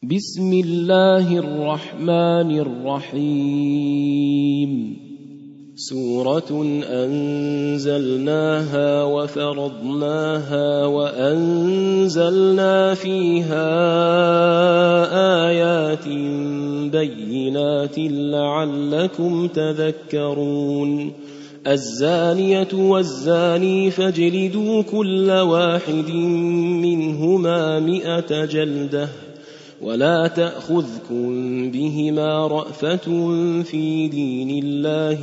بسم الله الرحمن الرحيم. سورة أنزلناها وفرضناها وأنزلنا فيها آيات بينات لعلكم تذكرون. الزانية والزاني فاجلدوا كل واحد منهما 100 جلدة ولا تأخذكم بهما رأفة في دين الله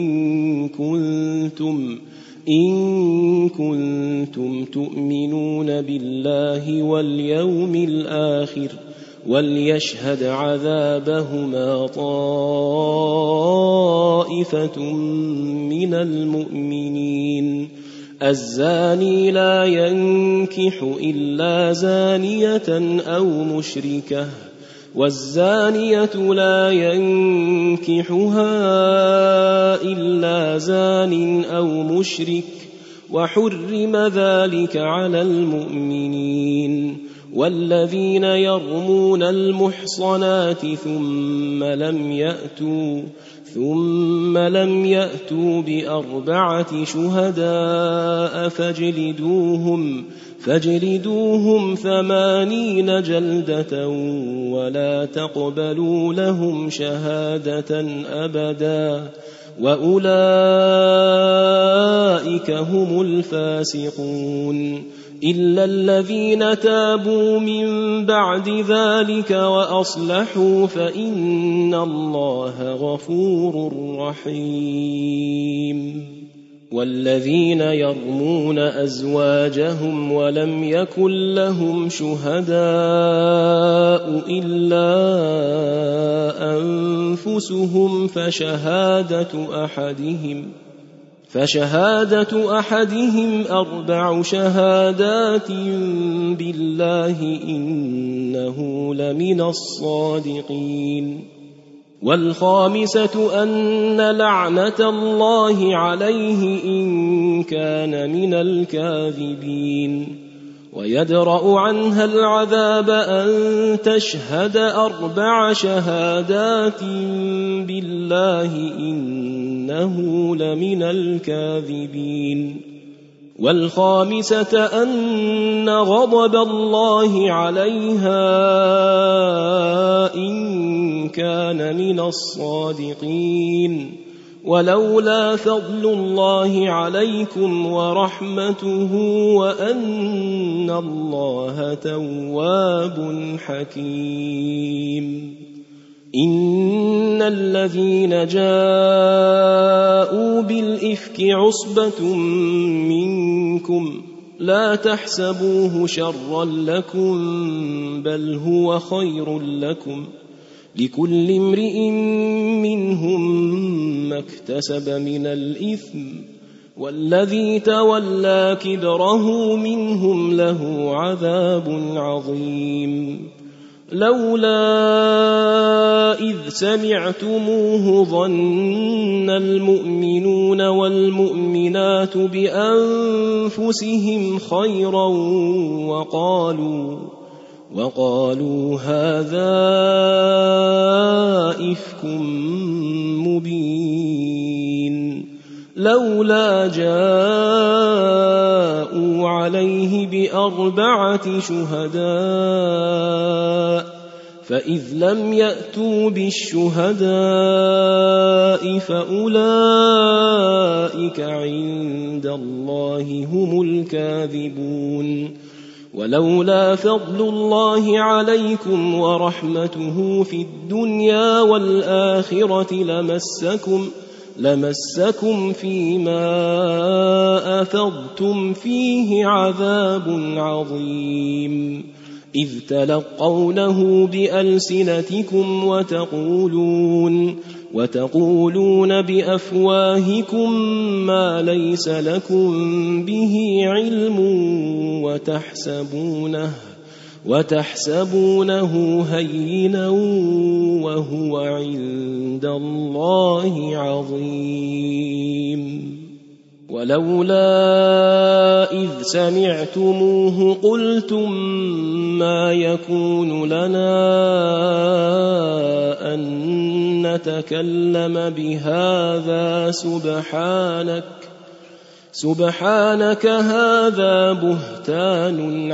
إن كنتم تؤمنون بالله واليوم الآخر وليشهد عذابهما طائفة من المؤمنين. الزاني لا ينكح إلا زانية أو مشركة والزانية لا ينكحها إلا زان أو مشرك وحرم ذلك على المؤمنين. والذين يرمون المحصنات ثم لم يأتوا ب4 شهداء فاجلدوهم 80 جلدة ولا تقبلوا لهم شهادة أبدا وأولئك هم الفاسقون. إلا الذين تابوا من بعد ذلك وأصلحوا فإن الله غفور رحيم. والذين يرمون أزواجهم ولم يكن لهم شهداء إلا أنفسهم فشهادة أحدهم 4 شهادات بالله إنه لمن الصادقين. والخامسة أن لعنة الله عليه إن كان من الكاذبين. ويدرأ عنها العذاب أن تشهد 4 شهادات بالله إنه لمن الكاذبين. والخامسة أن غضب الله عليها إن كان من الصادقين. ولولا فضل الله عليكم ورحمته وأن الله تواب حكيم. إن الذين جاءوا بالإفك عصبة منكم لا تحسبوه شرا لكم بل هو خير لكم لكل امرئ منهم ما اكتسب من الإثم والذي تولى كبره منهم له عذاب عظيم. لولا إذ سمعتموه ظن المؤمنون والمؤمنات بأنفسهم خيرا وقالوا هذا إفك مبين. لولا جاءوا عليه ب4 شهداء فإذ لم يأتوا بالشهداء فأولئك عند الله هم الكاذبون. ولولا فضل الله عليكم ورحمته في الدنيا والآخرة لمسكم فيما أفضتم فيه عذاب عظيم. إذ تلقونه بألسنتكم وتقولون بأفواهكم ما ليس لكم به علم وتحسبونه هينا وهو عند الله عظيم. ولولا إذ سمعتموه قلتم ما يكون لنا أن نتكلم بهذا سبحانك هذا بهتان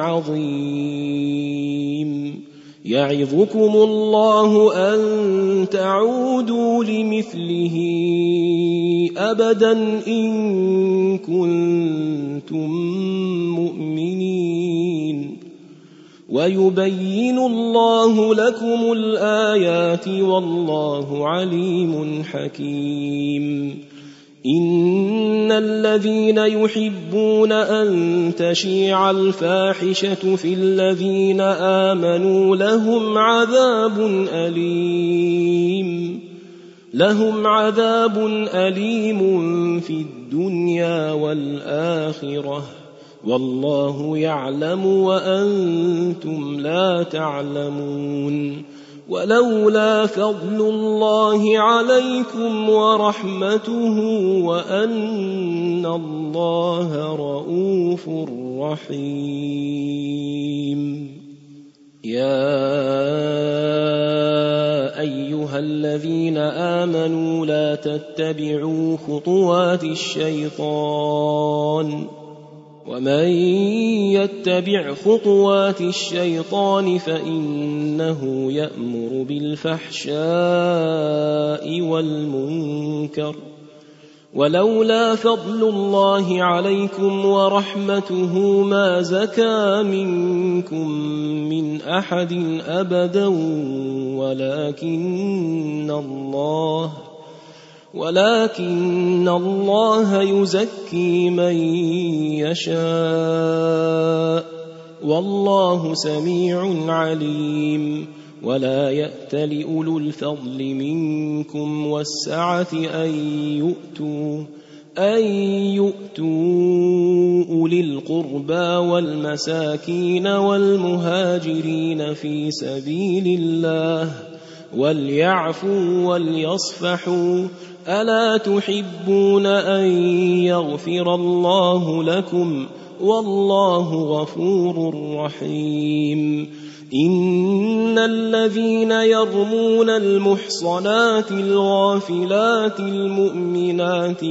عظيم يعظكم الله أن تعودوا لمثله أبدا إن كنتم مؤمنين ويبين الله لكم الآيات والله عليم حكيم إن الذين يحبون أن تشيع الفاحشة في الذين آمنوا لهم عذاب أليم في الدنيا والآخرة والله يعلم وأنتم لا تعلمون ولولا فضل الله عليكم ورحمته وأن الله رءوف رحيم يا أيها الذين آمنوا لا تتبعوا خطوات الشيطان ومن يتبع خطوات الشيطان فإنه يأمر بالفحشاء والمنكر ولولا فضل الله عليكم ورحمته ما زكى منكم من أحد أبدا ولكن الله يزكي من يشاء والله سميع عليم ولا يأت لأولو الفضل منكم والسعة أن يؤتوا أولي القربى والمساكين والمهاجرين في سبيل الله وليعفوا وليصفحوا ألا تحبون أن يغفر الله لكم والله غفور رحيم إن الذين يرمون المحصنات الغافلات المؤمنات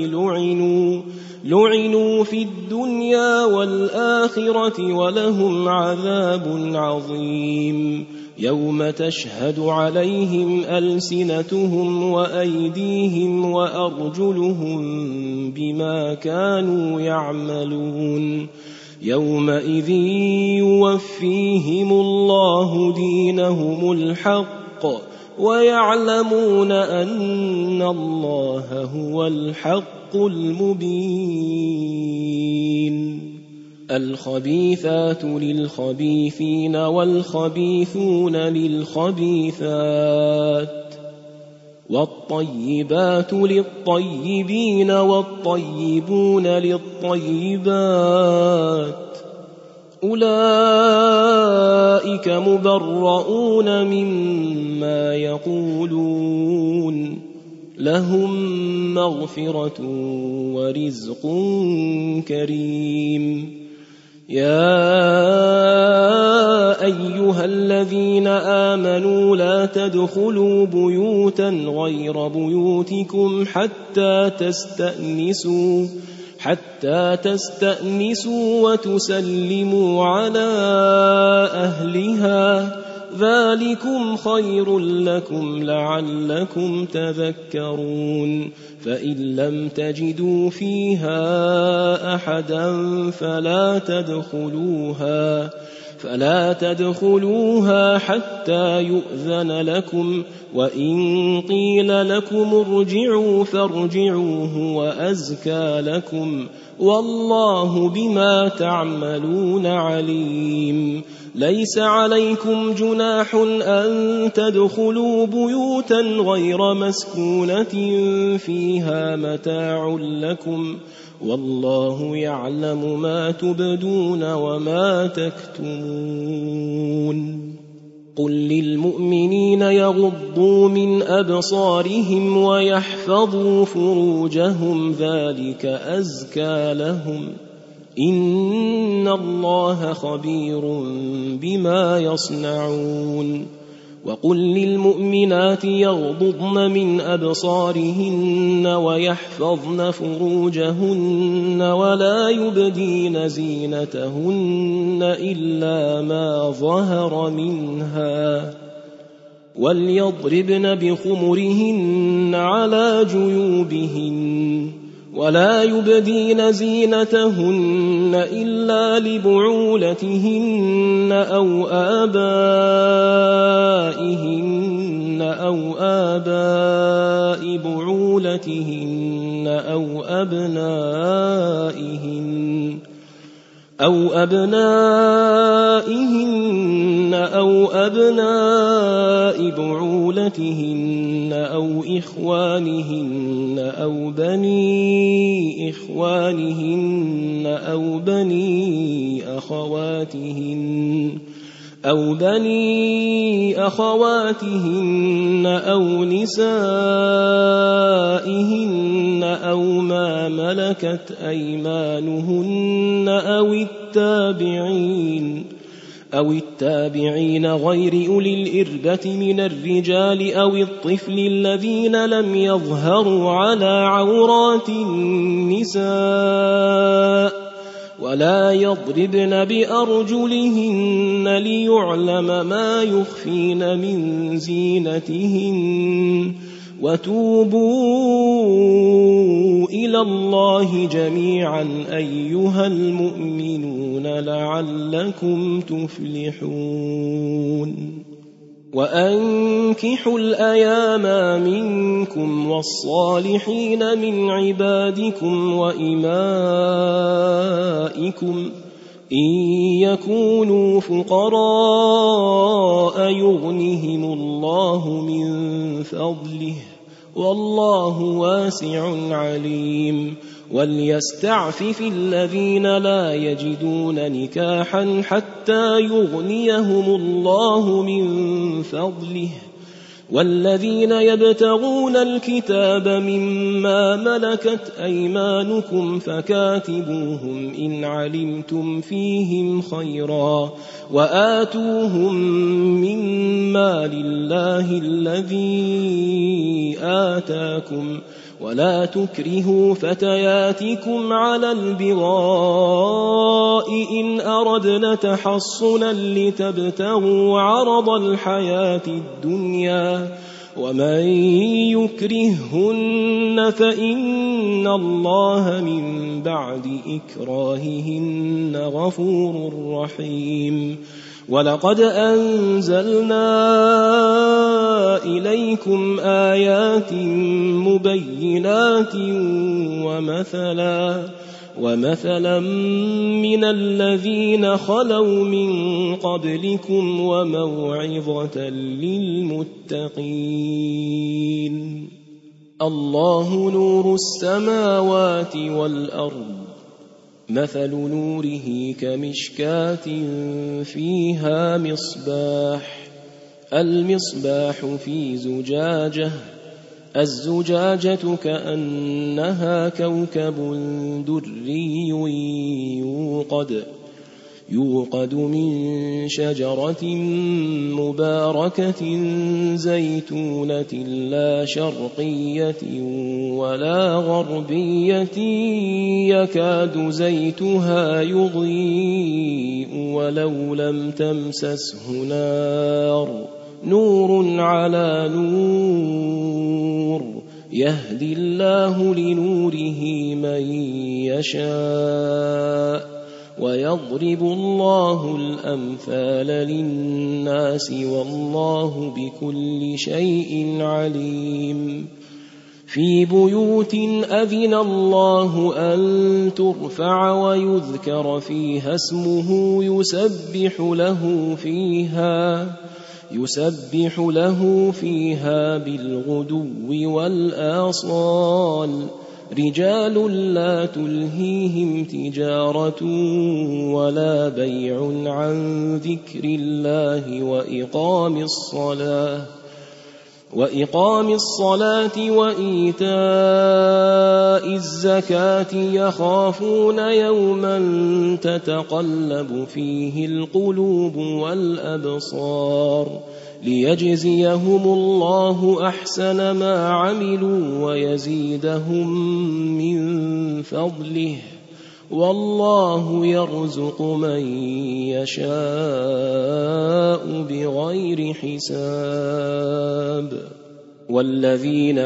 لعنوا في الدنيا والآخرة ولهم عذاب عظيم يوم تشهد عليهم ألسنتهم وأيديهم وأرجلهم بما كانوا يعملون يومئذ يوفيهم الله دينهم الحق ويعلمون أن الله هو الحق المبين الخبيثات للخبيثين والخبيثون للخبيثات والطيبات للطيبين والطيبون للطيبات أولئك مبرؤون مما يقولون لهم مغفرة ورزق كريم يا أيها الذين آمنوا لا تدخلوا بيوتا غير بيوتكم حتى تستأنسوا وتسلموا على أهلها ذلكم خير لكم لعلكم تذكرون فإن لم تجدوا فيها أحدا فلا تدخلوها حتى يؤذن لكم وإن قيل لكم ارجعوا فارجعوا هو أزكى لكم والله بما تعملون عليم ليس عليكم جناح أن تدخلوا بيوتا غير مسكونة فيها متاع لكم والله يعلم ما تبدون وما تكتمون. أعوذ بالله من الشيطان الرجيم. بسم الله الرحمن الرحيم. الذين يؤمنون بالغيب ويقيمون الصلاة ومما رزقناهم ينفقون. والذين يؤمنون بما أنزل إليك وما أنزل من قبلك والمؤمنون بعضهم أولياء بعض والله يعلم ما تكتمون. قل للمؤمنين يغضوا من أبصارهم ويحفظوا فروجهم ذلك أزكى لهم إن الله خبير بما يصنعون وقل للمؤمنات يغضضن من أبصارهن ويحفظن فروجهن ولا يبدين زينتهن إلا ما ظهر منها وليضربن بخمرهن على جيوبهن ولا يبدين زينتهن إلا لبعولتهن أو آباء بعولتهن أو أبنائهن أو أبناء بعولتهن أو إخوانهن أو بني إخوانهن أو بني أخواتهن أو نسائهن أو ما ملكت أيمانهن أو التابعين غير أولي الإربة من الرجال أو الطفل الذين لم يظهروا على عورات النساء ولا يضربن بأرجلهن ليعلم ما يخفين من زينتهن وتوبوا إلى الله جميعا أيها المؤمنون لعلكم تفلحون وأنكحوا الأيام منكم والصالحين من عبادكم وإمائكم إن يكونوا فقراء يغنهم الله من فضله والله واسع عليم وليستعفف الذين لا يجدون نكاحا حتى يغنيهم الله من فضله والذين يبتغون الكتاب مما ملكت أيمانكم فكاتبوهم إن علمتم فيهم خيرا وآتوهم مما لله الذي آتاكم ولا تكرهوا فتياتكم على البغاء إن أردنا تحصنا لتبتغوا عرض الحياة الدنيا ومن يكرههن فإن الله من بعد إكراههن غفور رحيم ولقد أنزلنا إليكم آيات مبينات ومثلا من الذين خلوا من قبلكم وموعظة للمتقين الله نور السماوات والأرض مثل نوره كمشكاة فيها مصباح المصباح في زجاجة الزجاجة كأنها كوكب دري يوقد من شجرة مباركة زيتونة لا شرقية ولا غربية يكاد زيتها يضيء ولو لم تمسسه نور على نور يهدي الله لنوره من يشاء ويضرب الله الأمثال للناس والله بكل شيء عليم في بيوت أذن الله أن ترفع ويذكر فيها اسمه يسبح له فيها بالغدو والآصال رجال لا تلهيهم تجارة ولا بيع عن ذكر الله وإقام الصلاة وإيتاء الزكاة يخافون يوما تتقلب فيه القلوب والأبصار ليجزيهم الله أحسن ما عملوا ويزيدهم من فضله والله يرزق من يشاء بغير حساب. والذين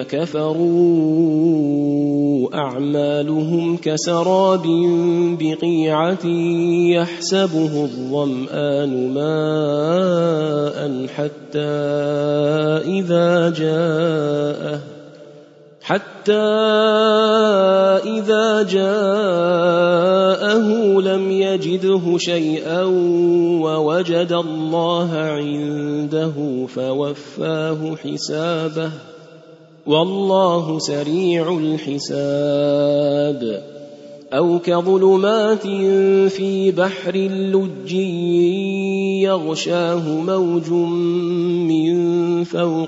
كفروا أعمالهم كسراب بقيعة يحسبه الظمآن ماء حتى إذا جاءه لم يجده شيئا ووجد الله عنده فوفاه حسابه والله سريع الحساب. أو كظلمات في بحر لج يغشاه موج من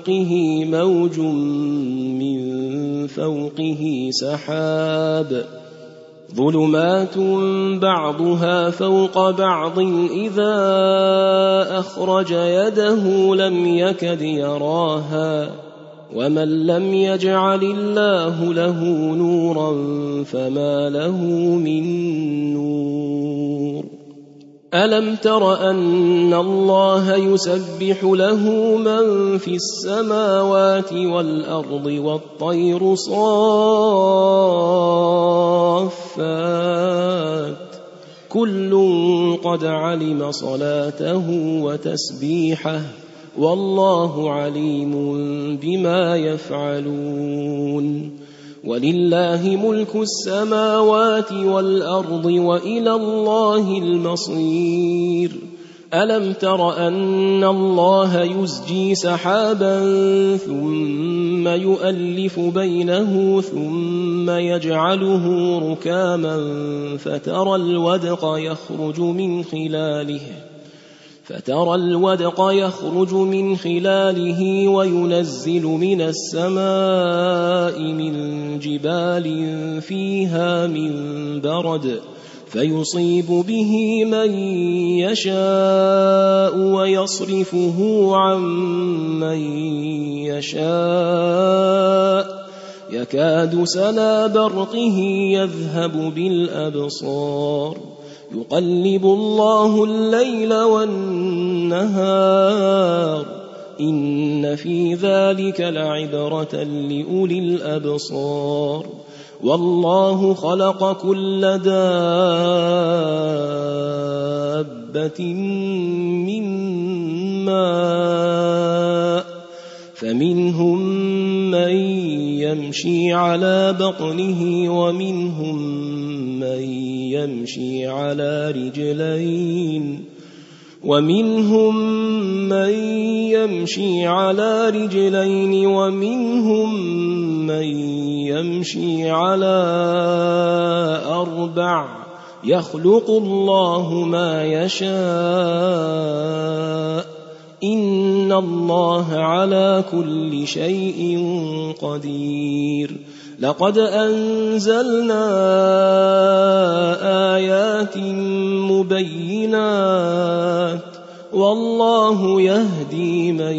فوقه سحاب ظلمات بعضها فوق بعض إذا أخرج يده لم يكد يراها ومن لم يجعل الله له نورا فما له من نور. ألم تر أن الله يسبح له من في السماوات والأرض والطير صافات كل قد علم صلاته وتسبيحه والله عليم بما يفعلون. ولله ملك السماوات والأرض وإلى الله المصير. ألم تر أن الله يزجي سحابا ثم يؤلف بينه ثم يجعله ركاما فترى الودق يخرج من خلاله وينزل من السماء من جبال فيها من برد فيصيب به من يشاء ويصرفه عن من يشاء يكاد سنا برقه يذهب بالأبصار يقلب الله الليل والنهار إن في ذلك لعبرة لأولي الأبصار. والله خلق كل دابة من ماء فمنهم من يمشي على بطنه ومنهم من يمشي على رجلين ومنهم من يمشي على أربع يخلق الله ما يشاء إن الله على كل شيء قدير. لقد أنزلنا آيات مبينات والله يهدي من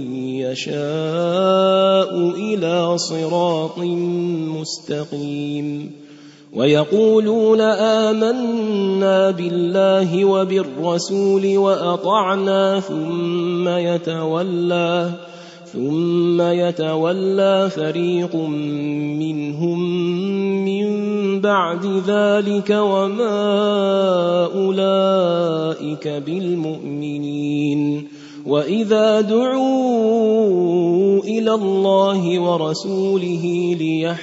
يشاء إلى صراط مستقيم. ويقولون آمنا بالله وبالرسول وأطعنا ثم يتولى فريق منهم من بعد ذلك وما أولئك بالمؤمنين. وإذا دعوا إلى الله ورسوله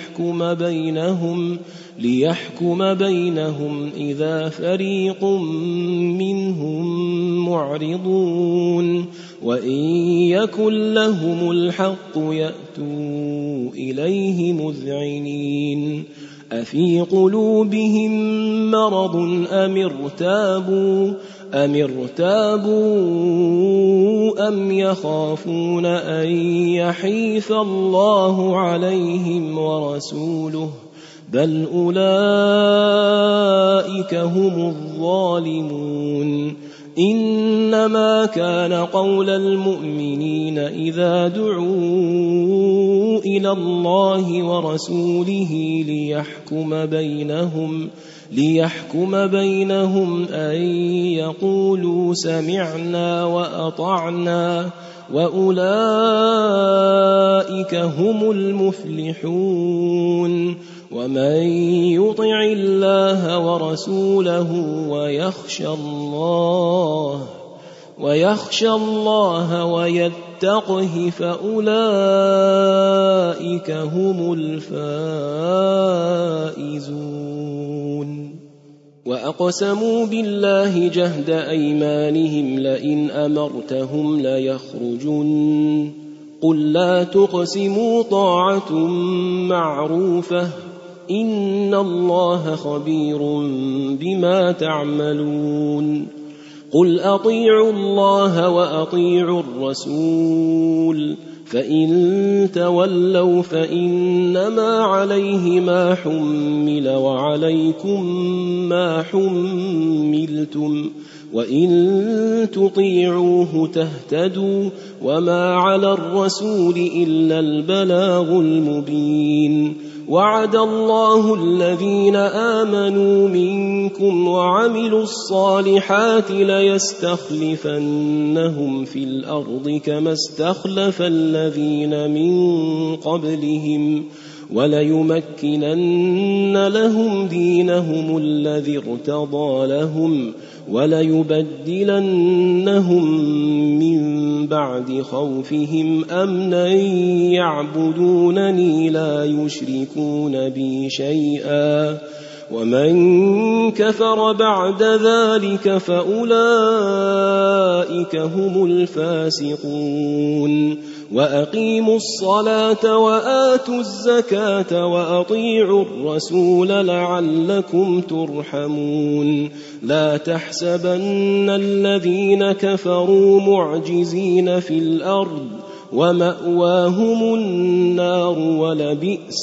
ليحكم بينهم إذا فريق منهم معرضون وإن يكن لهم الحق يأتوا إليه مذعنين. أفي قلوبهم مرض أم ارتابوا أم يخافون أن يحيف الله عليهم ورسوله بل أولئك هم الظالمون إنما كان قول المؤمنين إذا دعوا إلى الله ورسوله ليحكم بينهم أن يقولوا سمعنا وأطعنا وأولئك هم المفلحون ومن يطع الله ورسوله ويخشى الله ويتقه فأولئك هم الفائزون وأقسموا بالله جهد أيمانهم لئن أمرتهم ليخرجن قل لا تقسموا طاعة معروفة إن الله خبير بما تعملون قل أطيعوا الله وأطيعوا الرسول فإن تولوا فإنما عليه ما حمل وعليكم ما حملتم وإن تطيعوه تهتدوا وما على الرسول إلا البلاغ المبين وعد الله الذين آمنوا منكم وعملوا الصالحات ليستخلفنهم في الأرض كما استخلف الذين من قبلهم وليمكنن لهم دينهم الذي ارتضى لهم وليبدلنهم من بعد خوفهم أمنا يعبدونني لا يشركون بي شيئا ومن كفر بعد ذلك فأولئك هم الفاسقون وأقيموا الصلاة وآتوا الزكاة وأطيعوا الرسول لعلكم ترحمون لا تحسبن الذين كفروا معجزين في الأرض ومأواهم النار ولبئس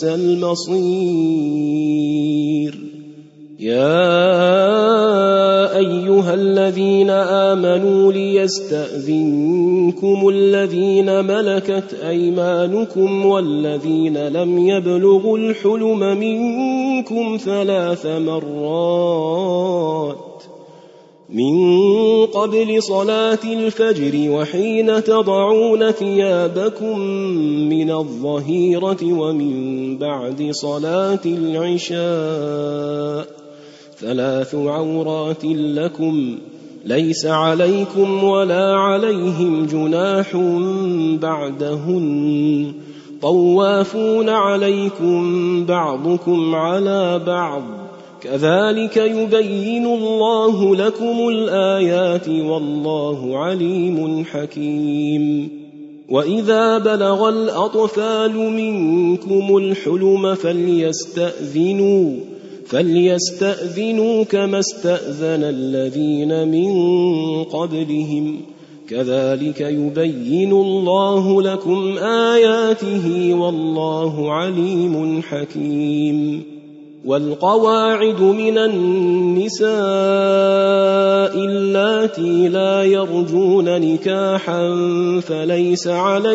المصير يا أيها الذين آمنوا ليستأذنكم الذين ملكت أيمانكم والذين لم يبلغوا الحلم منكم 3 مرات من قبل صلاة الفجر وحين تضعون ثيابكم من الظهيرة ومن بعد صلاة العشاء 3 عورات لكم ليس عليكم ولا عليهم جناح بعدهن طوافون عليكم بعضكم على بعض كذلك يبين الله لكم الآيات والله عليم حكيم وإذا بلغ الأطفال منكم الحلم فليستأذنوا كما استأذن الذين من قبلهم كذلك يبين الله لكم آياته والله عليم حكيم والقواعد من النساء اللاتي لا يرجون نكاحا فليس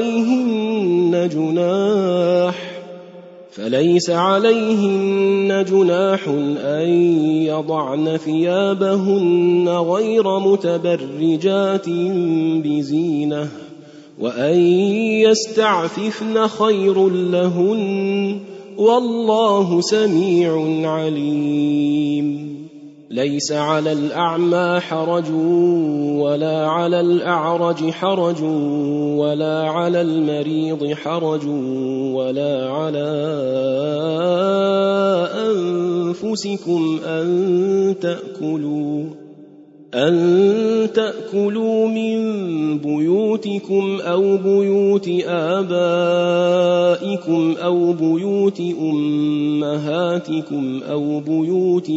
عليهن جناح أن يضعن ثيابهن غير متبرجات بزينة وأن يستعففن خير لهن والله سميع عليم ليس على الأعمى حرج ولا على الأعرج حرج ولا على المريض حرج ولا على أنفسكم أن تأكلوا من بيوتكم أو بيوت آبائكم أو بيوت أمهاتكم أمهاتكم أو بيوت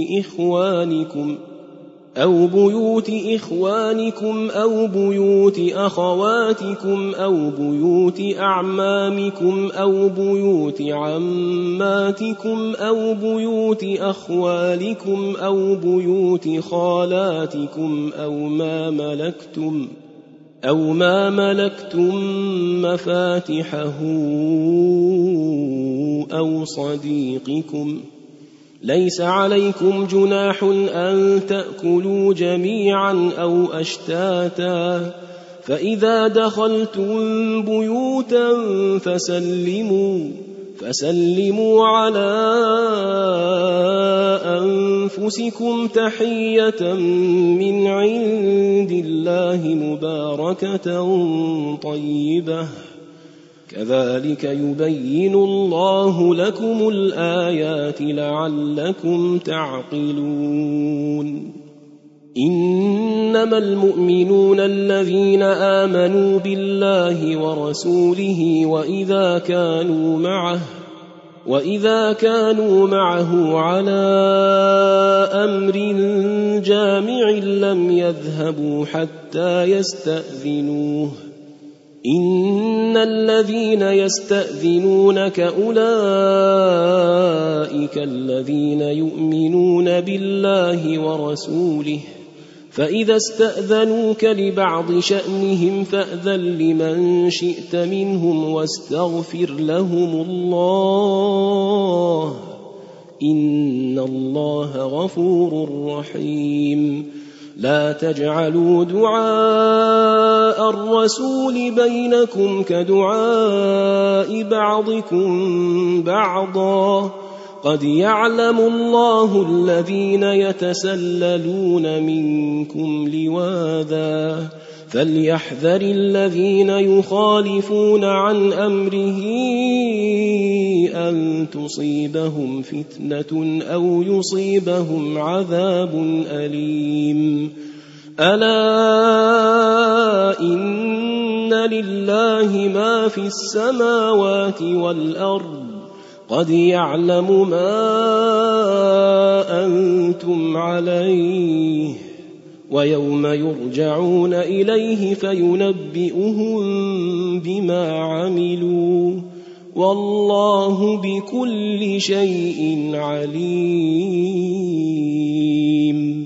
إخوانكم أو بيوت أخواتكم أو بيوت أعمامكم أو بيوت عماتكم أو بيوت أخوالكم أو بيوت خالاتكم أو ما ملكتم مفاتحه أو صديقكم. ليس عليكم جناح أن تأكلوا جميعا أو أشتاتا، فإذا دخلتم بيوتا فسلموا على أنفسكم تحية من عند الله مباركة طيبة، كذلك يبين الله لكم الآيات لعلكم تعقلون. إنما المؤمنون الذين آمنوا بالله ورسوله وإذا كانوا معه على أمر جامع لم يذهبوا حتى يستأذنوه. إن الذين يستأذنونك أولئك الذين يؤمنون بالله ورسوله، فإذا استأذنوك لبعض شأنهم فأذن لمن شئت منهم واستغفر لهم الله، إن الله غفور رحيم. لا تجعلوا دعاء الرسول بينكم كدعاء بعضكم بعضا، قد يعلم الله الذين يتسللون منكم لواذا، فليحذر الذين يخالفون عن أمره أن تصيبهم فتنة أو يصيبهم عذاب أليم. ألا إن لله ما في السماوات والأرض، قد يعلم ما أنتم عليه، ويوم يرجعون إليه فينبئهم بما عملوا، والله بكل شيء عليم.